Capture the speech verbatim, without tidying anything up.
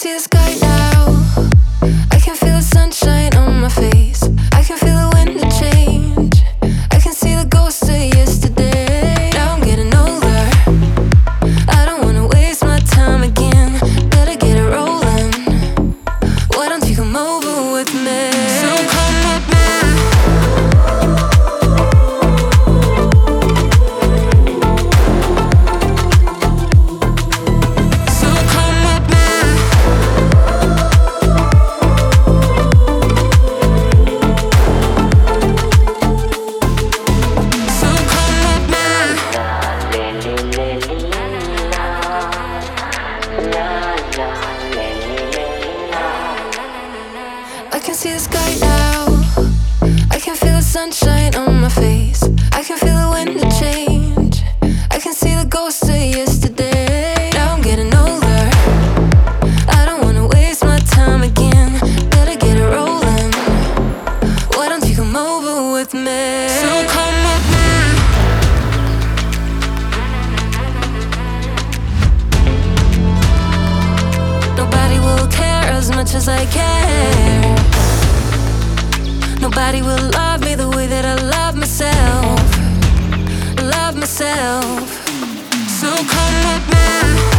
see the sky now. I can feel the sunshine on my face. I can feel the wind to change. I can see the ghosts of yesterday. Now I'm getting older. I don't wanna waste my time again. Better get it rolling. Why don't you come over with me? So come with me. I can see the sky now. I can feel the sunshine on my face. I can feel the wind to change. I can see the ghosts of yesterday. Now I'm getting older. I don't wanna waste my time again. Better get it rolling. Why don't you come over with me? So come with me. Nobody will care as much as I care. Nobody will love me the way that I love myself. Love myself. So come with me.